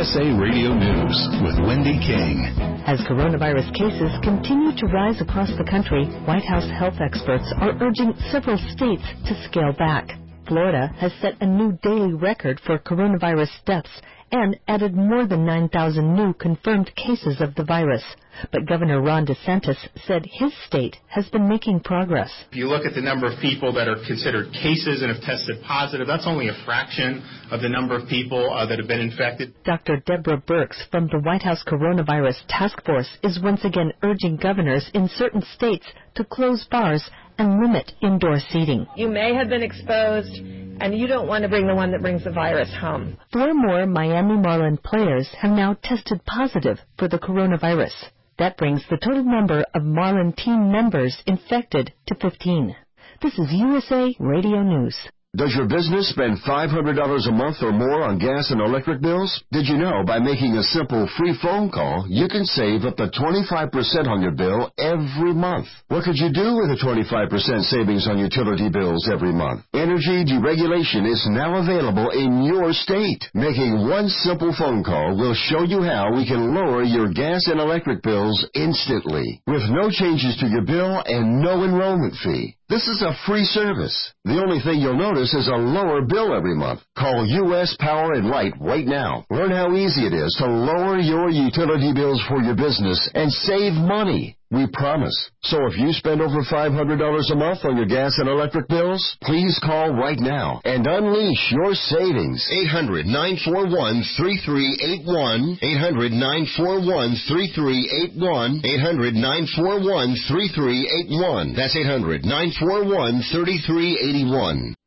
USA Radio News with Wendy King. As coronavirus cases continue to rise across the country, White House health experts are urging several states to scale back. Florida has set a new daily record for coronavirus deaths and added more than 9,000 new confirmed cases of the virus. But Governor Ron DeSantis said his state has been making progress. If you look at the number of people that are considered cases and have tested positive, that's only a fraction of the number of people that have been infected. Dr. Deborah Birx from the White House Coronavirus Task Force is once again urging governors in certain states to close bars and limit indoor seating. You may have been exposed, and you don't want to bring the one that brings the virus home. 4 more Miami Marlin players have now tested positive for the coronavirus. That brings the total number of Marlin team members infected to 15. This is USA Radio News. Does your business spend $500 a month or more on gas and electric bills? Did you know by making a simple free phone call, you can save up to 25% on your bill every month? What could you do with a 25% savings on utility bills every month? Energy deregulation is now available in your state. Making one simple phone call will show you how we can lower your gas and electric bills instantly, with no changes to your bill and no enrollment fee. This is a free service. The only thing you'll notice is a lower bill every month. Call U.S. Power and Light right now. Learn how easy it is to lower your utility bills for your business and save money. We promise. So if you spend over $500 a month on your gas and electric bills, please call right now and unleash your savings. 800-941-3381. 800-941-3381. 800-941-3381. That's 800-941-3381.